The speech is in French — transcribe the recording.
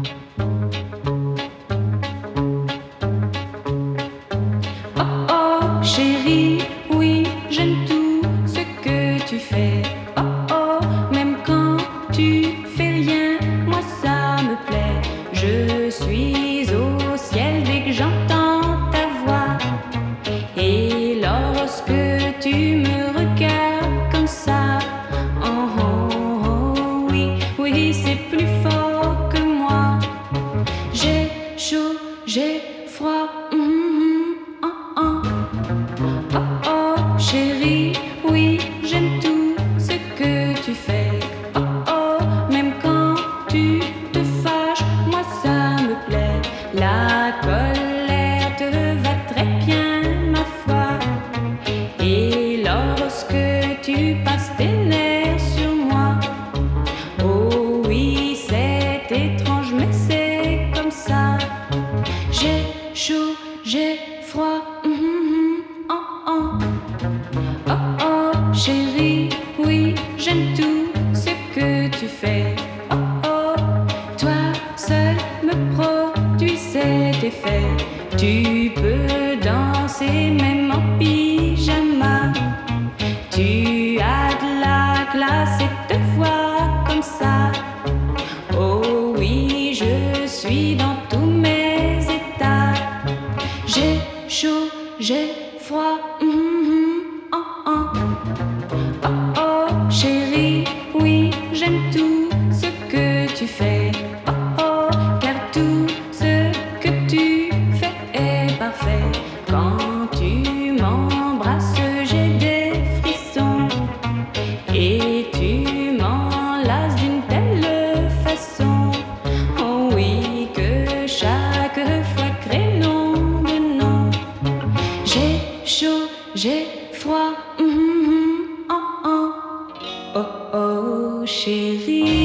Chérie, oui, j'aime tout ce que tu fais. Oh oh, même quand tu fais rien, moi ça me plaît. Je suis au ciel dès que j'entends ta voix. Et lorsque tu me regardes comme ça, oh oh oh, oui, oui, c'est plus fort que moi. J'ai chaud, j'ai froid. Chérie, oui, j'aime tout ce que tu fais. Oh oh, même quand tu te fâches, moi ça me plaît. La colère te va très bien, ma foi. Et lorsque tu passes tes nerfs sur moi, oh oui, c'est étrange, mais c'est comme ça. J'ai chaud, j'ai froid. Chérie, oui, j'aime tout ce que tu fais. Oh oh, toi seul me produis cet effet. Tu peux danser même en pyjama. Tu as de la classe et te vois comme ça. Oh oui, je suis dans tous mes états. J'ai chaud, j'ai froid. Chérie, oui, j'aime tout ce que tu fais. Oh oh, car tout ce que tu fais est parfait. Quand tu m'embrasses, j'ai des frissons. Et tu m'enlaces d'une telle façon. Oh oui, que chaque fois crée nom de nom. J'ai chaud, j'ai froid. Oh oh, chérie.